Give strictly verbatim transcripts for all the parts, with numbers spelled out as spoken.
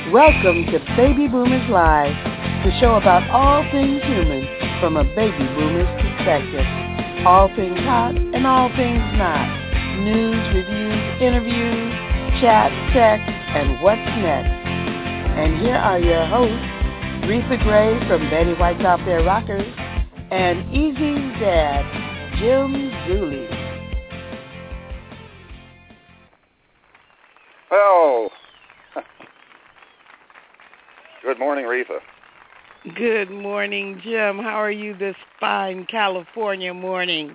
Welcome to Baby Boomers Live, the show about all things human from a baby boomer's perspective. All things hot and all things not. News, reviews, interviews, chat, sex, and what's next. And here are your hosts, Retha Gray from Betty White's Out There Rockers, and Easy's dad, Jim Zuley. Oh. Good morning, Retha. Good morning, Jim. How are you this fine California morning?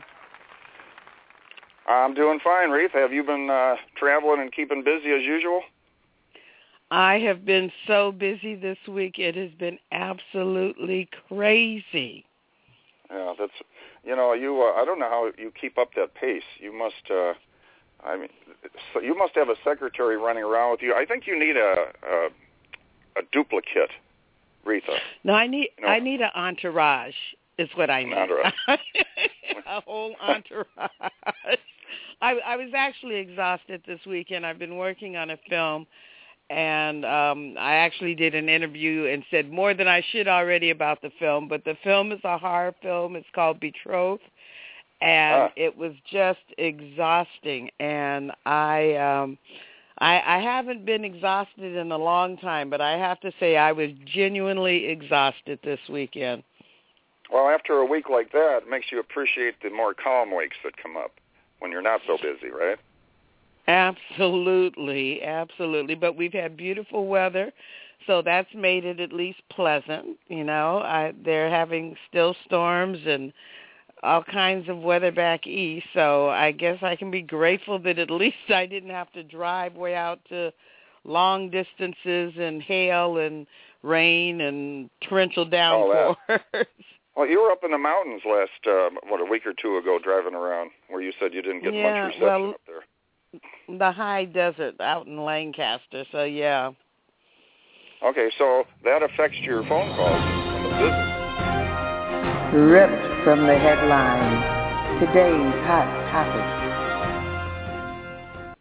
I'm doing fine, Retha. Have you been uh, traveling and keeping busy as usual? I have been so busy this week. It has been absolutely crazy. Yeah, that's, you know, you, uh, I don't know how you keep up that pace. You must, uh, I mean, so you must have a secretary running around with you. I think you need a, a a duplicate, Retha. No, I need you know, I need an entourage is what I need. Entourage. A whole entourage. I, I was actually exhausted this weekend. I've been working on a film, and um, I actually did an interview and said more than I should already about the film, but the film is a horror film. It's called Betrothed, and ah. it was just exhausting, and I... Um, I, I haven't been exhausted in a long time, but I have to say I was genuinely exhausted this weekend. Well, after a week like that, it makes you appreciate the more calm weeks that come up when you're not so busy, right? Absolutely, absolutely. But we've had beautiful weather, so that's made it at least pleasant. You know, I, they're having still storms and all kinds of weather back east, so I guess I can be grateful that at least I didn't have to drive way out to long distances and hail and rain and torrential downpours. Oh, well, you were up in the mountains last, uh, what, a week or two ago driving around where you said you didn't get yeah, much reception well, up there. The high desert out in Lancaster, so yeah. Okay, so that affects your phone calls and the business. Ripped from the headlines, today's hot topic.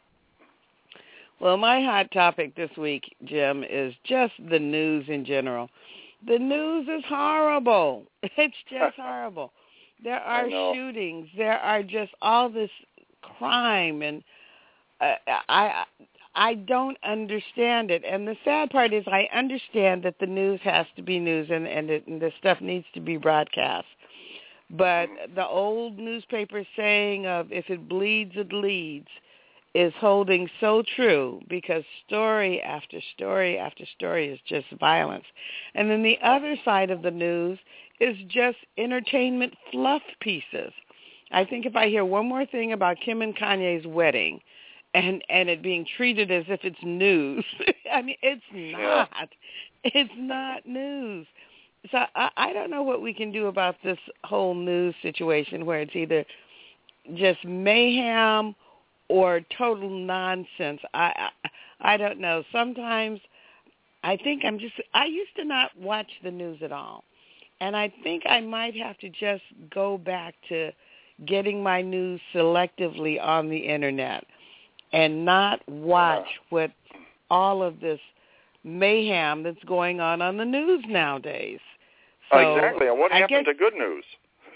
Well, my hot topic this week, Jim, is just the news in general. The news is horrible. It's just horrible. There are shootings. There are just all this crime, and uh, I I don't understand it. And the sad part is I understand that the news has to be news and, and, it, and this stuff needs to be broadcast. But the old newspaper saying of if it bleeds, it leads is holding so true because story after story after story is just violence. And then the other side of the news is just entertainment fluff pieces. I think if I hear one more thing about Kim and Kanye's wedding, And and it being treated as if it's news. I mean, it's not. Yeah. It's not news. So I, I don't know what we can do about this whole news situation where it's either just mayhem or total nonsense. I, I I don't know. Sometimes I think I'm just, I used to not watch the news at all. And I think I might have to just go back to getting my news selectively on the Internet and not watch what all of this mayhem that's going on on the news nowadays. So exactly. And what I happened guess, to good news?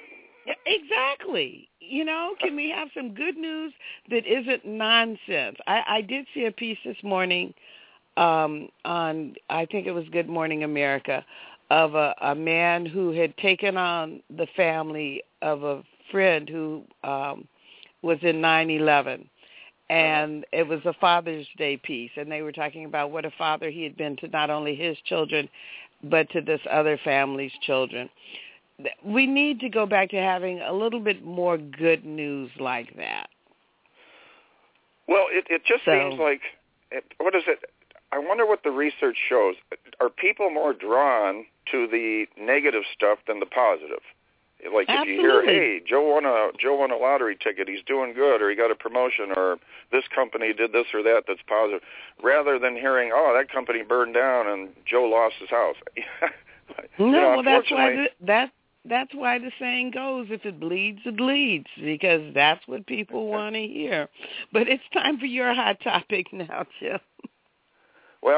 Exactly. You know, can we have some good news that isn't nonsense? I, I did see a piece this morning um, on, I think it was Good Morning America, of a, a man who had taken on the family of a friend who um, was in nine eleven. And it was a Father's Day piece, and they were talking about what a father he had been to not only his children, but to this other family's children. We need to go back to having a little bit more good news like that. Well, it, it just so, seems like, it, what is it? I wonder what the research shows. Are people more drawn to the negative stuff than the positive? Like Absolutely. If you hear, hey, Joe won a Joe won a lottery ticket, he's doing good, or he got a promotion, or this company did this or that that's positive, rather than hearing, oh, that company burned down and Joe lost his house. no, you know, well, that's why the, that that's why the saying goes, if it bleeds, it leads, because that's what people want to hear. But it's time for your hot topic now, Jim. Well,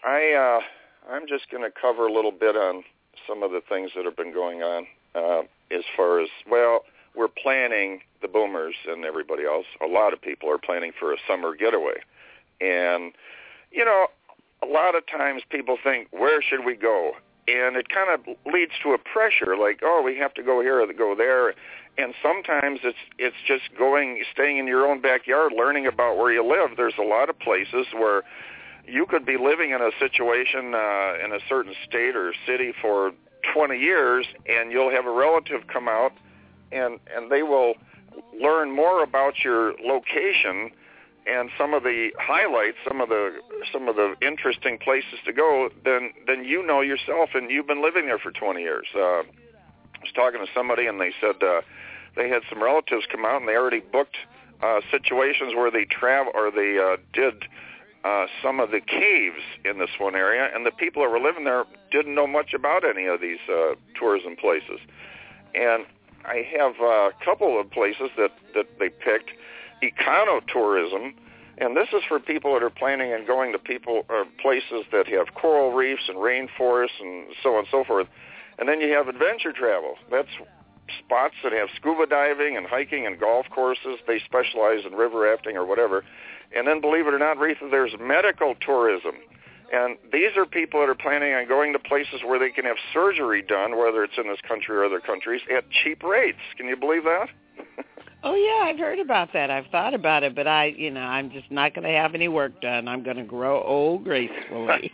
I uh, I'm just going to cover a little bit on some of the things that have been going on uh, as far as, well, we're planning, the boomers and everybody else, a lot of people are planning for a summer getaway. And, you know, a lot of times people think, where should we go? And it kind of leads to a pressure, like, oh, we have to go here or go there. And sometimes it's it's just going, staying in your own backyard, learning about where you live. There's a lot of places where you could be living in a situation uh, in a certain state or city for twenty years, and you'll have a relative come out, and and they will learn more about your location and some of the highlights, some of the some of the interesting places to go than than you know yourself, and you've been living there for twenty years. Uh, I was talking to somebody, and they said uh, they had some relatives come out, and they already booked uh, situations where they travel or they uh, did uh, some of the caves in this one area, and the people that were living there didn't know much about any of these uh, tourism places. And I have a couple of places that, that they picked, ecotourism, and this is for people that are planning on going to people or places that have coral reefs and rainforests and so on and so forth. And then you have adventure travel. That's spots that have scuba diving and hiking and golf courses. They specialize in river rafting or whatever. And then, believe it or not, Retha, there's medical tourism. And these are people that are planning on going to places where they can have surgery done, whether it's in this country or other countries, at cheap rates. Can you believe that? Oh, yeah, I've heard about that. I've thought about it, but I, you know, I'm just not going to have any work done. I'm going to grow old gracefully.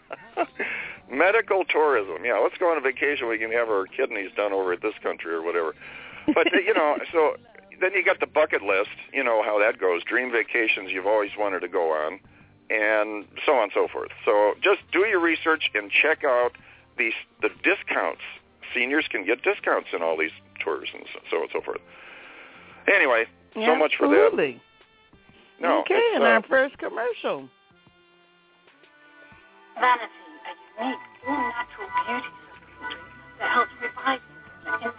Medical tourism. Yeah, let's go on a vacation. We can have our kidneys done over at this country or whatever. But, you know, so then you got the bucket list. You know how that goes. Dream vacations you've always wanted to go on, and so on and so forth. So just do your research and check out these the discounts. Seniors can get discounts in all these tours and so on and so forth. Anyway, so Absolutely. much for that. No, okay, and uh, our first commercial. Vanity, a unique, all-natural beauty supplement that helps revive you from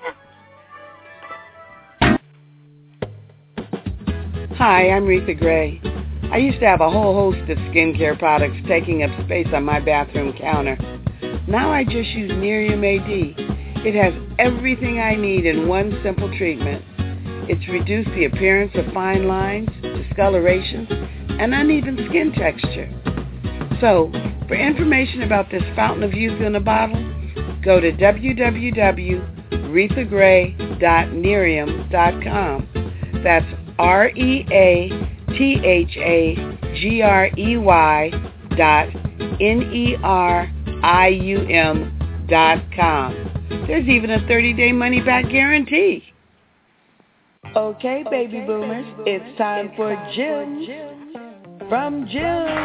the inside out. Hi, I'm Retha Gray. I used to have a whole host of skincare products taking up space on my bathroom counter. Now I just use Nerium A D. It has everything I need in one simple treatment. It's reduced the appearance of fine lines, discoloration, and uneven skin texture. So, for information about this fountain of youth in a bottle, go to w w w dot retha gray dot nerium dot com. That's R E A T H A G R E Y dot N E R I U M dot com. There's even a thirty-day money-back guarantee. Okay, baby okay, boomers, baby boomers, it's time it's for time Gems for from Gems.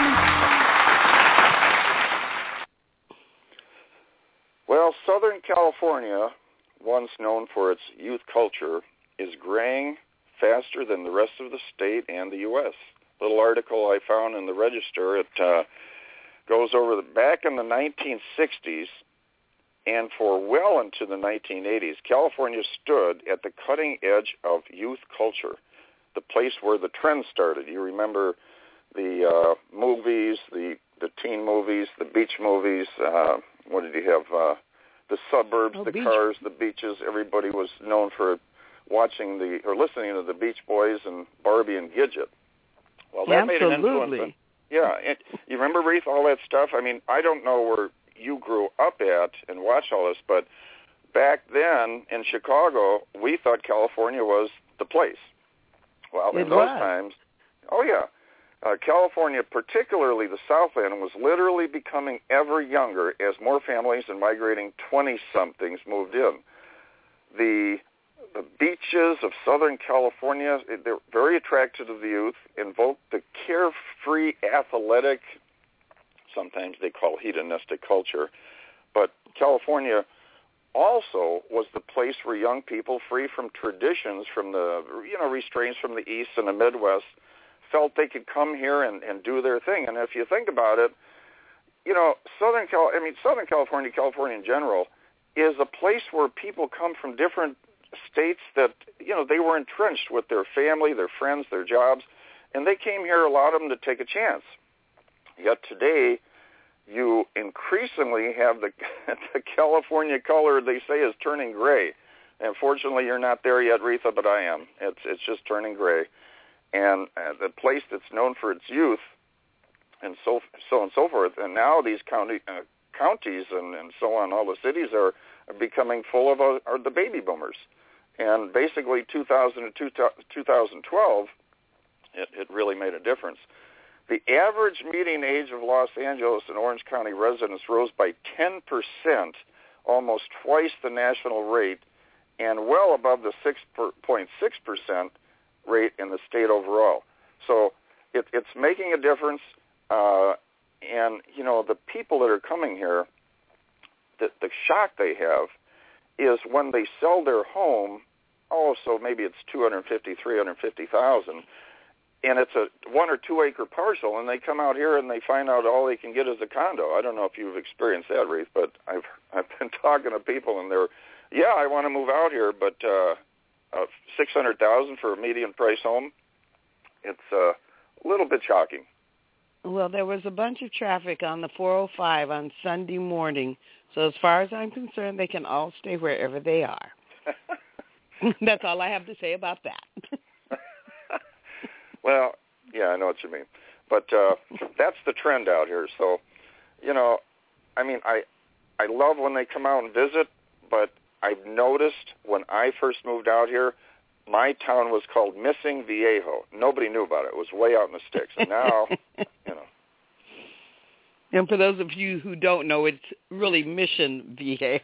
Well, Southern California, once known for its youth culture, is graying faster than the rest of the state and the U S Little article I found in the Register, it uh, goes over the, back in the nineteen sixties, and for well into the nineteen eighties, California stood at the cutting edge of youth culture, the place where the trend started. You remember the uh, movies, the, the teen movies, the beach movies. Uh, what did you have? Uh, the suburbs, oh, the beach. cars, the beaches. Everybody was known for watching the or listening to the Beach Boys and Barbie and Gidget. Well, that Absolutely. made an influence. On, yeah, and you remember, Reef, all that stuff? I mean, I don't know where you grew up at and watched all this, but back then in Chicago, we thought California was the place. Well, it in those was. times, oh yeah, uh, California, particularly the Southland, was literally becoming ever younger as more families and migrating twenty-somethings moved in. The The beaches of Southern California, they're very attractive to the youth, invoked the carefree, athletic, sometimes they call hedonistic culture. But California also was the place where young people, free from traditions, from the, you know, restraints from the East and the Midwest, felt they could come here and, and do their thing. And if you think about it, you know, Southern Cal, I mean, Southern California, California in general, is a place where people come from different states that, you know, they were entrenched with their family, their friends, their jobs, and they came here, a lot of them, to take a chance. Yet today, you increasingly have the, the California color they say is turning gray. And fortunately, you're not there yet, Retha, but I am. It's it's just turning gray. And uh, the place that's known for its youth, and so so and so forth, and now these county uh, counties and, and so on, all the cities are, are becoming full of uh, are the baby boomers. And basically, two thousand to two thousand twelve, it, it really made a difference. The average median age of Los Angeles and Orange County residents rose by ten percent, almost twice the national rate, and well above the six point six percent rate in the state overall. So it, it's making a difference. Uh, and, you know, the people that are coming here, the, the shock they have is when they sell their home, oh, so maybe it's two hundred fifty, three hundred fifty thousand, and it's a one or two acre parcel, and they come out here and they find out all they can get is a condo. I don't know if you've experienced that, Reith, but I've I've been talking to people, and they're, yeah, I want to move out here, but uh, uh, six hundred thousand for a median price home, it's uh, a little bit shocking. Well, there was a bunch of traffic on the four oh five on Sunday morning, so as far as I'm concerned, they can all stay wherever they are. That's all I have to say about that. Well, yeah, I know what you mean. But uh, that's the trend out here. So, you know, I mean, I I love when they come out and visit, but I've noticed when I first moved out here, my town was called Missing Viejo. Nobody knew about it. It was way out in the sticks. And now, you know. And for those of you who don't know, it's really Mission Viejo.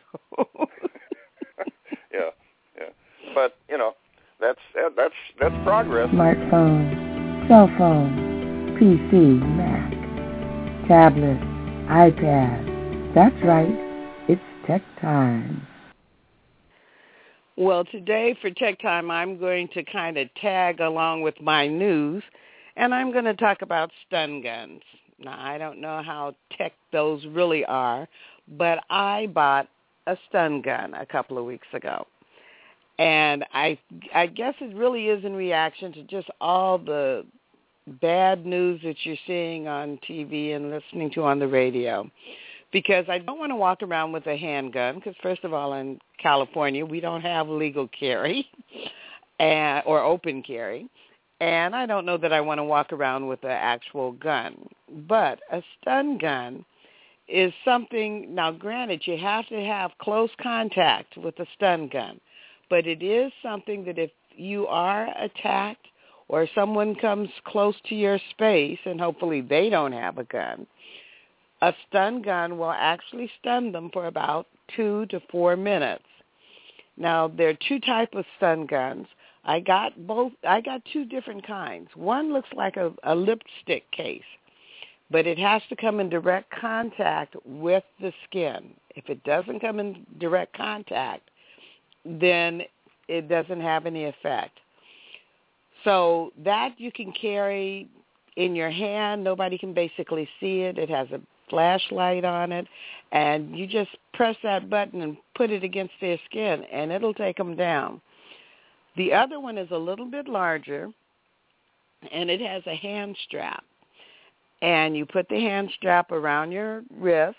yeah, yeah. But, you know, that's that's that's progress. Smartphone, cell phone, P C, Mac, tablet, iPad. That's right. It's tech time. Well, today for Tech Time, I'm going to kind of tag along with my news, and I'm going to talk about stun guns. Now, I don't know how tech those really are, but I bought a stun gun a couple of weeks ago. And I I guess it really is in reaction to just all the bad news that you're seeing on T V and listening to on the radio. Because I don't want to walk around with a handgun, because first of all, in California, we don't have legal carry and, or open carry. And I don't know that I want to walk around with an actual gun. But a stun gun is something, now granted, you have to have close contact with a stun gun. But it is something that if you are attacked or someone comes close to your space, and hopefully they don't have a gun, a stun gun will actually stun them for about two to four minutes. Now, there are two types of stun guns. I got both. I got two different kinds. One looks like a, a lipstick case, but it has to come in direct contact with the skin. If it doesn't come in direct contact, then it doesn't have any effect. So that you can carry in your hand. Nobody can basically see it. It has a flashlight on it, and you just press that button and put it against their skin, and it'll take them down. The other one is a little bit larger, and it has a hand strap. And you put the hand strap around your wrist,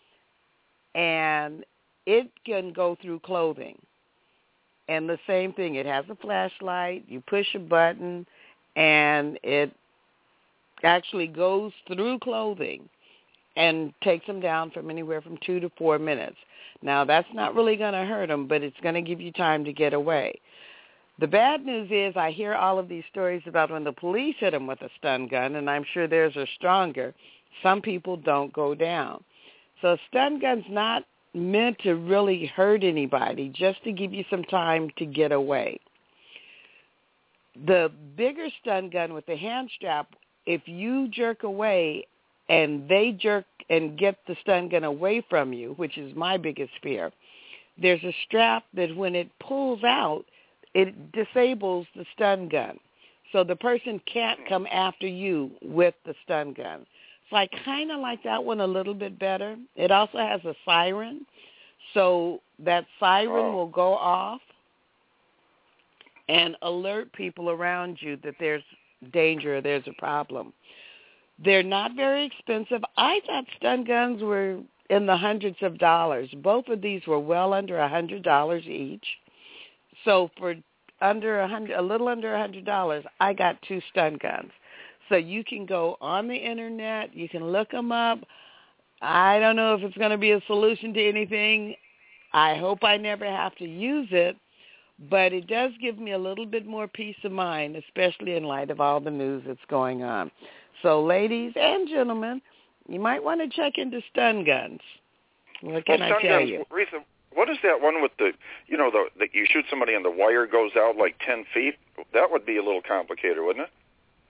and it can go through clothing. And the same thing, it has a flashlight. You push a button, and it actually goes through clothing and takes them down from anywhere from two to four minutes. Now, that's not really going to hurt them, but it's going to give you time to get away. The bad news is I hear all of these stories about when the police hit them with a stun gun, and I'm sure theirs are stronger. Some people don't go down. So a stun gun's not meant to really hurt anybody, just to give you some time to get away. The bigger stun gun with the hand strap, if you jerk away and they jerk and get the stun gun away from you, which is my biggest fear, there's a strap that when it pulls out, it disables the stun gun. So the person can't come after you with the stun gun. So I kind of like that one a little bit better. It also has a siren, so that siren oh. will go off and alert people around you that there's danger, there's a problem. They're not very expensive. I thought stun guns were in the hundreds of dollars. Both of these were well under a hundred dollars each. So for under a hundred, a little under a hundred dollars, I got two stun guns. So you can go on the internet, you can look them up. I don't know if it's going to be a solution to anything. I hope I never have to use it, but it does give me a little bit more peace of mind, especially in light of all the news that's going on. So ladies and gentlemen, you might want to check into stun guns. What can well, I tell guns, you? Rita, what is that one with the, you know, the, the you shoot somebody and the wire goes out like ten feet? That would be a little complicated, wouldn't it?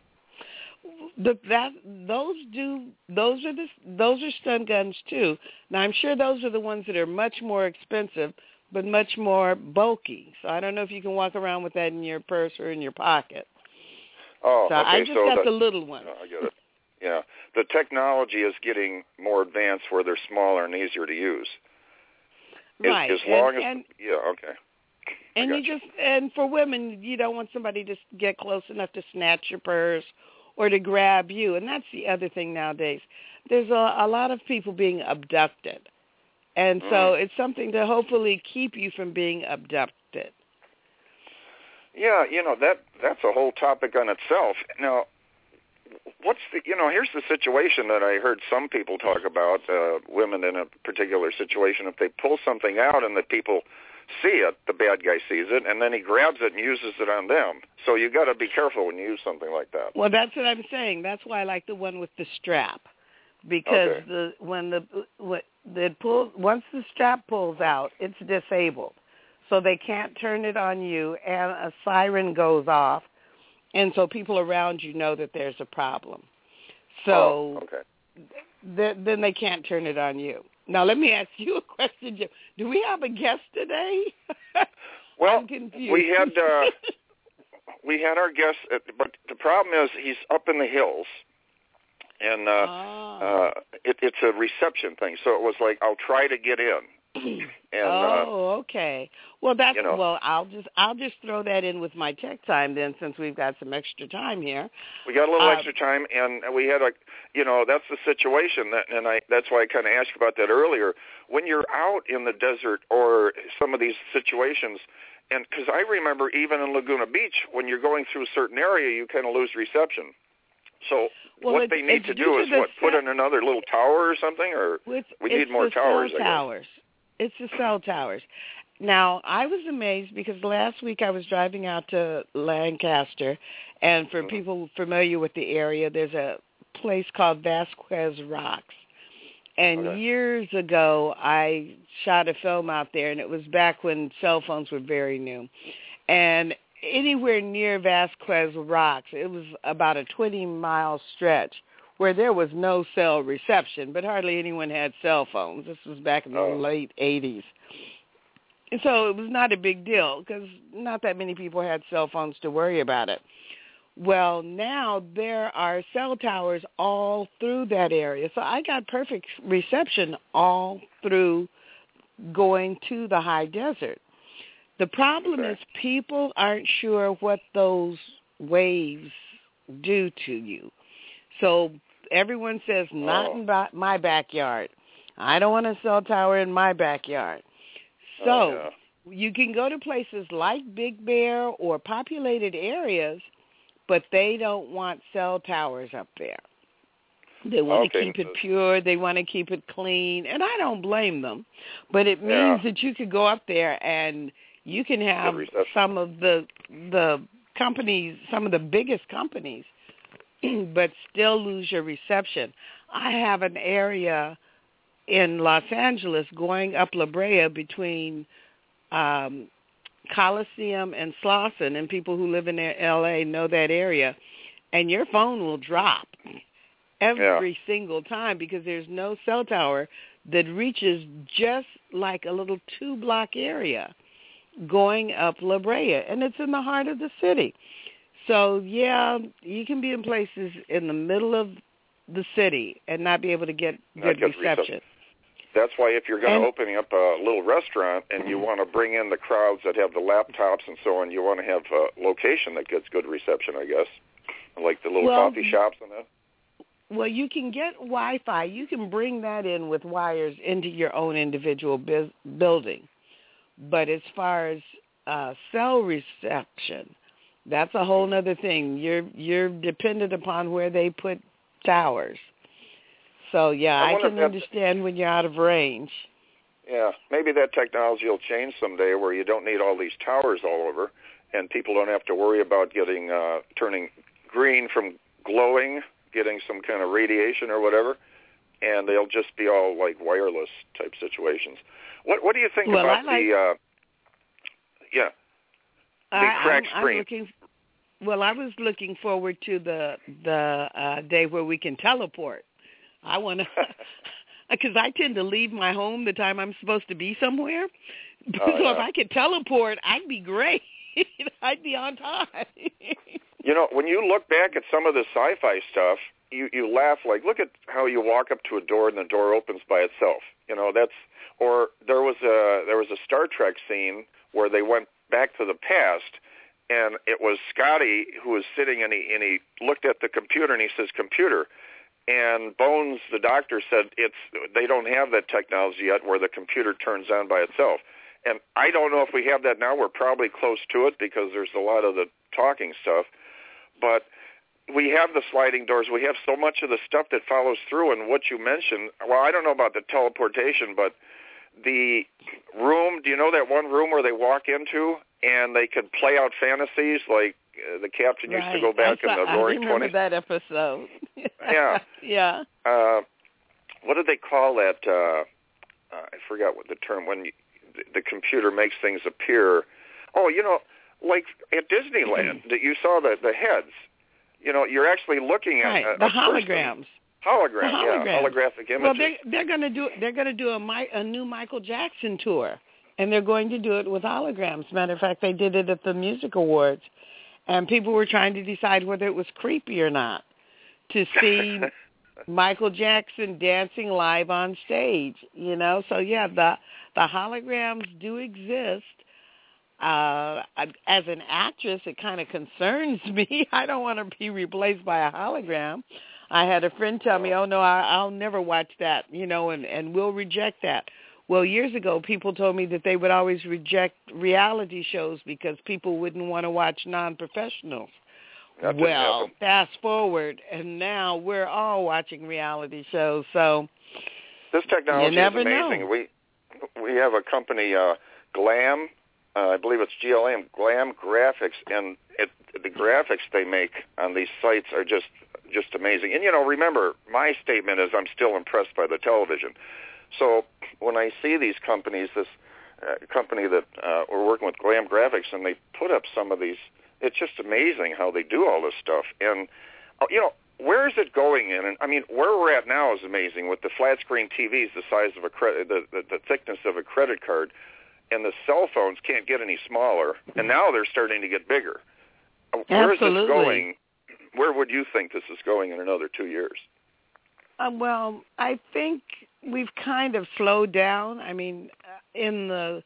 The, that those do those are the those are stun guns too. Now I'm sure those are the ones that are much more expensive, but much more bulky. So I don't know if you can walk around with that in your purse or in your pocket. Oh, so okay. I just so got the, the little one. Oh, I get it. Yeah, the technology is getting more advanced where they're smaller and easier to use. Right. As, as long and, as and, yeah, okay. And you, you just and for women, you don't want somebody to get close enough to snatch your purse or to grab you. And that's the other thing nowadays. There's a, a lot of people being abducted. And so mm. it's something to hopefully keep you from being abducted. Yeah, you know, that that's a whole topic on itself. Now, what's the, you know, here's the situation that I heard some people talk about, uh, women in a particular situation. If they pull something out and the people see it, the bad guy sees it, and then he grabs it and uses it on them. So you got to be careful when you use something like that. Well, that's what I'm saying. That's why I like the one with the strap, because okay. the when the when the pull once the strap pulls out, it's disabled, so they can't turn it on you, and a siren goes off, and so people around you know that there's a problem. So oh, okay. th- then they can't turn it on you. Now, let me ask you a question, Jim. Do we have a guest today? Well, I'm confused. we had uh, we had our guest, but the problem is he's up in the hills, and uh, oh. uh, it, it's a reception thing. So it was like, I'll try to get in. And, oh, uh, okay. Well, that's you know, well. I'll just I'll just throw that in with my tech time then, since we've got some extra time here. We got a little uh, extra time, and we had a, you know, that's the situation, that, and I that's why I kind of asked you about that earlier. When you're out in the desert or some of these situations, and because I remember even in Laguna Beach, when you're going through a certain area, you kind of lose reception. So well, what it's, they need it's to do is to what, put in another little tower or something, or it's, we it's need more the towers. Cell I guess. towers. It's the cell towers. Now, I was amazed because last week I was driving out to Lancaster, and for mm-hmm. people familiar with the area, there's a place called Vasquez Rocks. And okay. years ago, I shot a film out there, and it was back when cell phones were very new. And anywhere near Vasquez Rocks, it was about a twenty-mile stretch where there was no cell reception, but hardly anyone had cell phones. This was back in the oh. late eighties. And so it was not a big deal because not that many people had cell phones to worry about it. Well, now there are cell towers all through that area. So I got perfect reception all through going to the high desert. The problem okay. is people aren't sure what those waves do to you. So everyone says, not oh. in ba- my backyard. I don't want a cell tower in my backyard. So oh, yeah. you can go to places like Big Bear or populated areas, but they don't want cell towers up there. They want okay. to keep it pure. They want to keep it clean. And I don't blame them. But it means yeah. that you could go up there and you can have some of the the companies, some of the biggest companies, but still lose your reception. I have an area in Los Angeles going up La Brea between um, Coliseum and Slauson, and people who live in L A know that area, and your phone will drop every yeah. single time because there's no cell tower that reaches just like a little two-block area going up La Brea, and it's in the heart of the city. So, yeah, you can be in places in the middle of the city and not be able to get good reception. reception. That's why if you're going to open up a little restaurant and you want to bring in the crowds that have the laptops and so on, you want to have a location that gets good reception, I guess, like the little well, coffee shops and that. well, you can get Wi-Fi. You can bring that in with wires into your own individual biz- building. But as far as uh, cell reception, that's a whole other thing. You're you're dependent upon where they put towers. So, yeah, I, I can understand when you're out of range. Yeah, maybe that technology will change someday where you don't need all these towers all over, and people don't have to worry about getting uh, turning green from glowing, getting some kind of radiation or whatever, and they'll just be all like wireless type situations. What What do you think well, about like, the? Uh, yeah, the I, crack I'm, screen. I'm looking, well, I was looking forward to the the uh, day where we can teleport. I want to, because I tend to leave my home the time I'm supposed to be somewhere. Oh, so yeah. if I could teleport, I'd be great. I'd be on time. You know, when you look back at some of the sci-fi stuff, you you laugh. Like, look at how you walk up to a door and the door opens by itself. You know, that's or there was a there was a Star Trek scene where they went back to the past, and it was Scotty who was sitting and he and he looked at the computer and he says, "Computer." And Bones, the doctor, said it's they don't have that technology yet where the computer turns on by itself. And I don't know if we have that now. We're probably close to it because there's a lot of the talking stuff. But we have the sliding doors. We have so much of the stuff that follows through. And what you mentioned, well, I don't know about the teleportation, but the room, do you know that one room where they walk into and they could play out fantasies like uh, the captain right. used to go back I in saw, the Roaring I remember twenties? that episode. Yeah. Yeah. Uh, what did they call that? Uh, uh, I forgot what the term, when you, the, the computer makes things appear. Oh, you know, like at Disneyland, that you saw the, the heads. You know, you're actually looking at right. a, the a holograms. Person. Hologram, the holograms. yeah, holographic images. Well, they're, they're going to do they're going to do a, a new Michael Jackson tour, and they're going to do it with holograms. Matter of fact, they did it at the Music Awards, and people were trying to decide whether it was creepy or not to see Michael Jackson dancing live on stage. You know, so yeah, the the holograms do exist. Uh, as an actress, it kind of concerns me. I don't want to be replaced by a hologram. I had a friend tell me, oh, no, I, I'll never watch that, you know, and, and we'll reject that. Well, years ago, people told me that they would always reject reality shows because people wouldn't want to watch non-professionals. That didn't well, happen. fast forward, and now we're all watching reality shows. So this technology you never is amazing. know. We we have a company, uh, Glam, uh, I believe it's G L A M, Glam Graphics, and it, the graphics they make on these sites are just just amazing. And, you know, remember, my statement is I'm still impressed by the television. So when I see these companies, this uh, company that uh, we're working with, Glam Graphics, and they put up some of these, it's just amazing how they do all this stuff. And, uh, you know, where is it going in? And, I mean, where we're at now is amazing with the flat-screen T Vs the size of a credit, the, the, the thickness of a credit card, and the cell phones can't get any smaller, and now they're starting to get bigger. Where Absolutely. is this going? Where would you think this is going in another two years? Uh, well, I think we've kind of slowed down. I mean, in the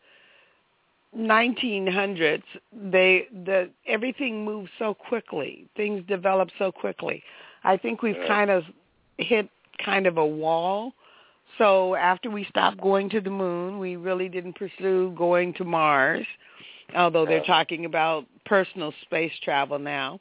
nineteen hundreds, they the everything moved so quickly. Things developed so quickly. I think we've yeah. kind of hit kind of a wall. So after we stopped going to the moon, we really didn't pursue going to Mars, although they're yeah. talking about personal space travel now.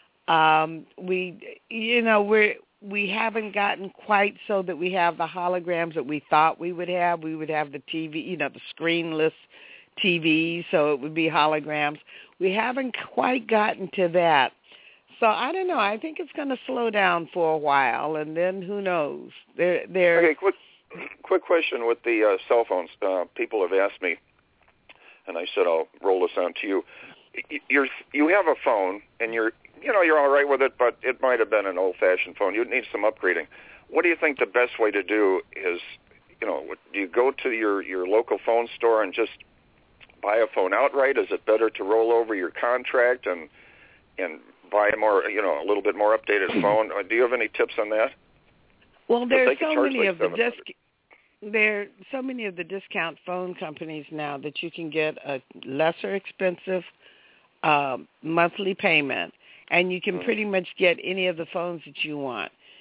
Um, we, you know, we're, we haven't gotten quite so that we have the holograms that we thought we would have. We would have the T V, you know, the screenless T Vs, so it would be holograms. We haven't quite gotten to that. So I don't know. I think it's going to slow down for a while, and then who knows? They're, they're Okay, quick, quick question with the uh, cell phones. Uh, people have asked me, and I said I'll roll this on to you. You're, you have a phone, and you're, you know, you're all right with it, but it might have been an old-fashioned phone. You'd need some upgrading. What do you think the best way to do is, you know, do you go to your, your local phone store and just buy a phone outright? Is it better to roll over your contract and and buy a more, you know, a little bit more updated phone? Do you have any tips on that? Well, there's so many like of the disc. There are so many of the discount phone companies now that you can get a lesser expensive uh, monthly payment, and you can pretty much get any of the phones that you want.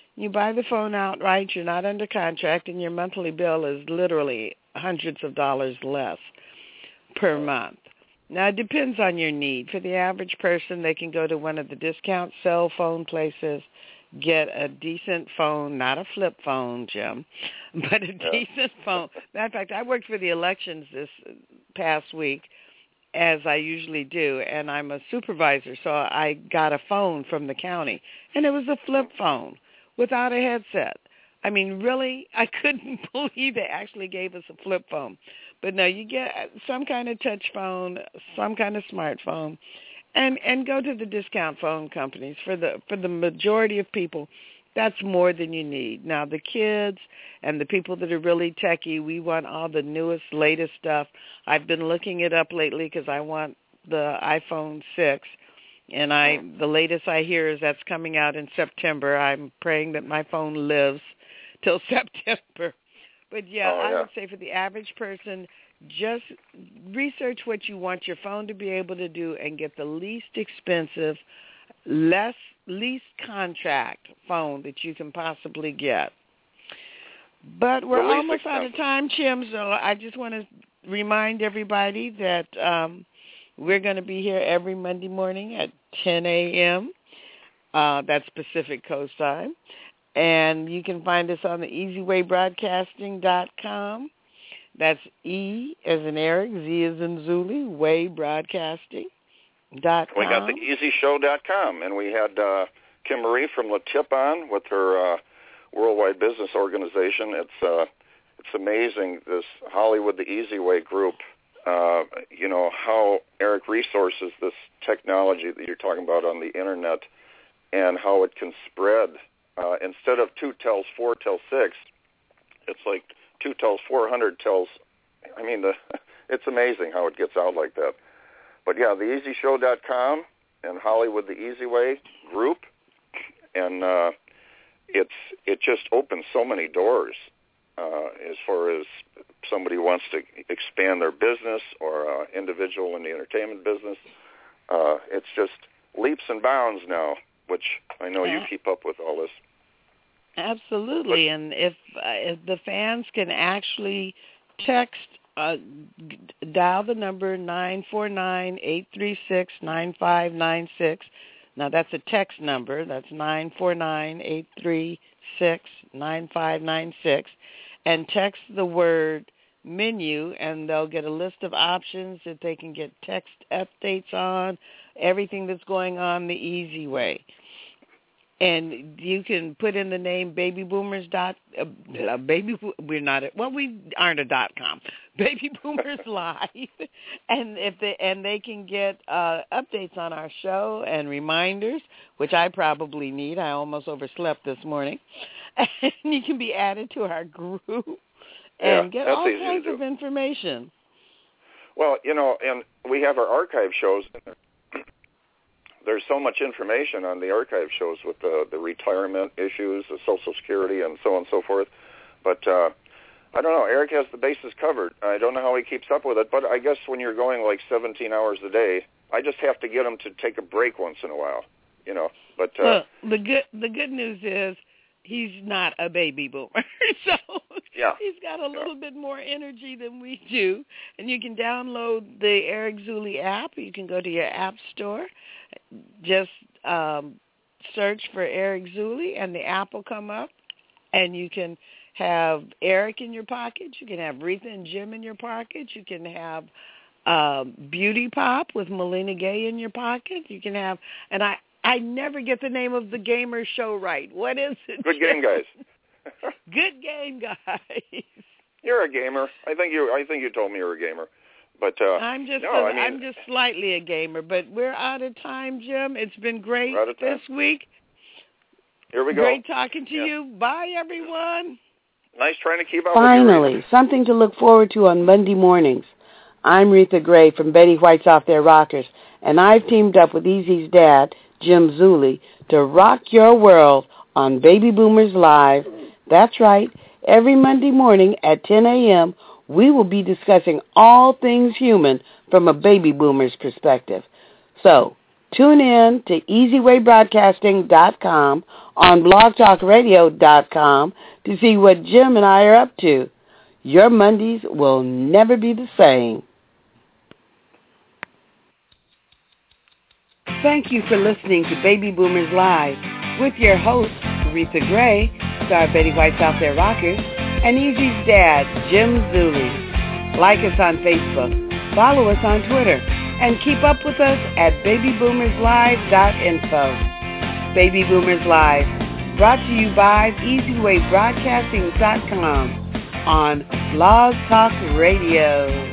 You buy the phone outright, you're not under contract, and your monthly bill is literally hundreds of dollars less per month. Now, it depends on your need. For the average person, they can go to one of the discount cell phone places, get a decent phone, not a flip phone, Jim, but a Yeah. decent phone. Matter of fact, I worked for the elections this past week, as I usually do, and I'm a supervisor, so I got a phone from the county, and it was a flip phone without a headset. I mean, really, I couldn't believe they actually gave us a flip phone. But no, you get some kind of touch phone, some kind of smartphone, and and go to the discount phone companies. For the for the majority of people, that's more than you need. Now, the kids and the people that are really techie, we want all the newest, latest stuff. I've been looking it up lately because I want the iPhone six, and I the latest I hear is that's coming out in September. I'm praying that my phone lives till September. But, yeah, Oh, I yeah. would say for the average person, just research what you want your phone to be able to do and get the least expensive, less least contract phone that you can possibly get. But we're The least almost out of expensive. time, Jim, so I just want to remind everybody that um, we're going to be here every Monday morning at ten a.m. Uh, that's Pacific Coast time. And you can find us on the easy way broadcasting dot com. That's E as in Eric, Z as in Zulu, way broadcasting dot com. We got the easy show dot com, and we had uh, Kim Marie from La Tip on with her uh, Worldwide Business Organization. It's uh, it's amazing, this Hollywood the Easy Way group, uh, you know, how Eric resources this technology that you're talking about on the Internet and how it can spread. Uh, instead of two tells four tells six, it's like two tells four hundred tells. I mean, the, it's amazing how it gets out like that. But yeah, the easy show dot com and Hollywood the Easy Way group, and uh, it's it just opens so many doors uh, as far as somebody wants to expand their business or uh, individual in the entertainment business. Uh, it's just leaps and bounds now, which I know Yeah. you keep up with all this. Absolutely, and if uh, if the fans can actually text, uh, dial the number nine four nine, eight three six, nine five nine six. Now, that's a text number. That's nine four nine, eight three six, nine five nine six. And text the word menu, and they'll get a list of options that they can get text updates on, everything that's going on the easy way. And you can put in the name Baby Boomers dot uh, baby. We're not at, well, we aren't a dot com. Baby Boomers Live, and if they and they can get uh, updates on our show and reminders, which I probably need. I almost overslept this morning. And you can be added to our group and Yeah, get that's all easy to kinds do. of information. Well, you know, and we have our archive shows. There's so much information on the archive shows with the, the retirement issues, the Social Security, and so on and so forth. But uh, I don't know. Eric has the bases covered. I don't know how he keeps up with it, but I guess when you're going like seventeen hours a day, I just have to get him to take a break once in a while, you know. But uh, Well, the good the good news is he's not a baby boomer, so yeah. he's got a little bit more energy than we do. And you can download the Eric Zuli app. You can go to your app store, just um, search for Eric Zuli, and the app will come up. And you can have Eric in your pocket. You can have Retha and Jim in your pocket. You can have um, Beauty Pop with Melina Gay in your pocket. You can have, and I, I never get the name of the gamer show right. What is it? Good game, guys. Good game, guys. You're a gamer. I think you. I think you told me you were a gamer. But uh, I'm just, no, a, I mean, I'm just slightly a gamer. But we're out of time, Jim. It's been great We're out of time. this week. Here we go. Great talking to Yeah. you. Bye, everyone. Nice trying to keep up Finally, with you. something to look forward to on Monday mornings. I'm Retha Gray from Betty White's Off Their Rockers, and I've teamed up with Easy's dad, Jim Zuli, to rock your world on Baby Boomers Live. That's right. Every Monday morning at ten a.m., we will be discussing all things human from a baby boomer's perspective. So, tune in to easy way broadcasting dot com on blog talk radio dot com to see what Jim and I are up to. Your Mondays will never be the same. Thank you for listening to Baby Boomers Live with your hosts, Aretha Gray, star Betty White's Out There Rockers, and Easy's dad, Jim Zuley. Like us on Facebook, follow us on Twitter, and keep up with us at baby boomers live dot info. Baby Boomers Live, brought to you by easy way broadcasting dot com on Blog Talk Radio.